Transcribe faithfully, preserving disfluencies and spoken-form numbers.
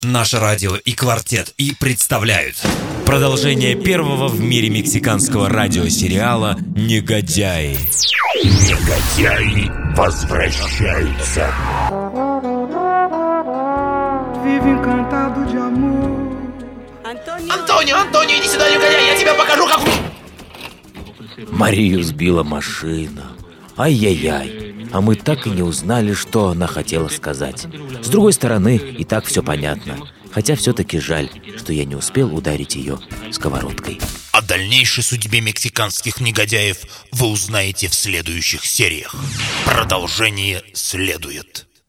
Наше радио и «Квартет» и представляют продолжение первого в мире мексиканского радиосериала «Негодяи». Негодяи возвращаются. Антонио, Антонио, иди сюда, негодяй, я тебе покажу, как... Марию сбила машина. Ай-яй-яй. А мы так и не узнали, что она хотела сказать. С другой стороны, и так все понятно. Хотя все-таки жаль, что я не успел ударить ее сковородкой. О дальнейшей судьбе мексиканских негодяев вы узнаете в следующих сериях. Продолжение следует.